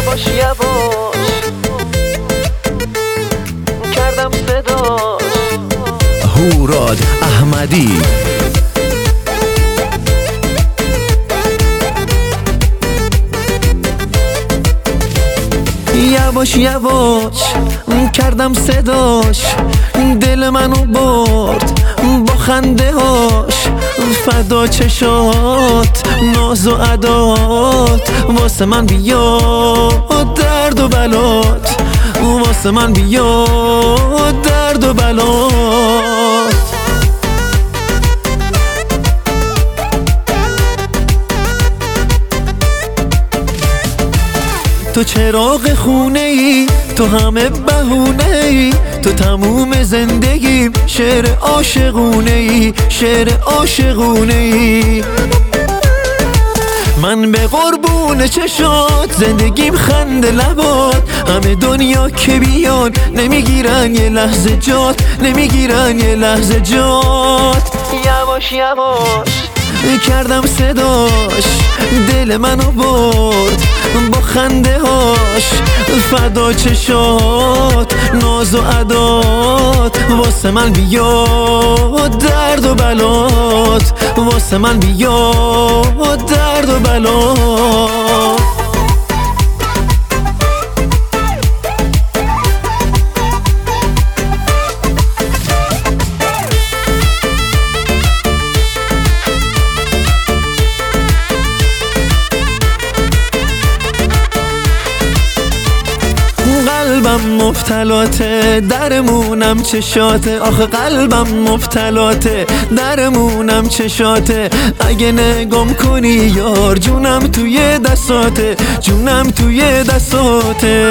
یواش یواش کردم صداش. هوراد احمدی. یواش یواش کردم صداش، دل منو برد با خنده هاش، فدا چشات ناز و عدات، واسه من بیا درد و بلات، واسه من بیا درد و بلات. تو چراغ خونه ای، تو همه بهونه ای، تو تموم زندگیم شعر عاشقونه ای، شعر عاشقونه ای. من به قربون چشات، زندگیم خنده لبات، همه دنیا که بیان نمیگیرن یه لحظه جات، نمیگیرن یه لحظه جات. یواش یواش کردم صداش، دل منو برد با خنده هاش، فدا چشات ناز و عدات، واسه من بیا درد و بلات، واسه من بیا درد و بلات. قلبم مبتلاته، درمونم چشاته، آخه قلبم مبتلاته، درمونم چشاته. اگه نگم کنی یار، جونم توی دستاته، جونم توی دستاته.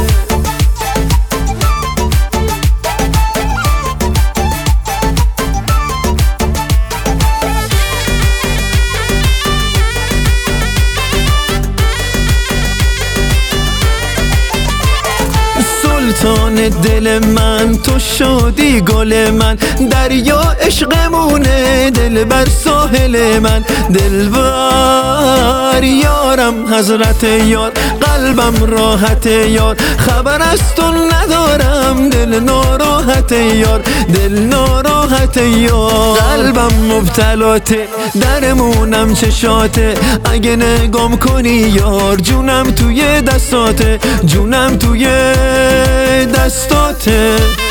سلطان دل من تو شدی گل من، دریا عشقمونه دل بر ساحل من، دل بر یارم حضرت یار، قلبم راحت یار، خبر از تو ندارم، دل ناراحت یار، دل ناراحت یار. قلبم مبتلاته، درمونم چشاته، اگه نگم کنی یار، جونم توی دستاته، جونم توی دستاته.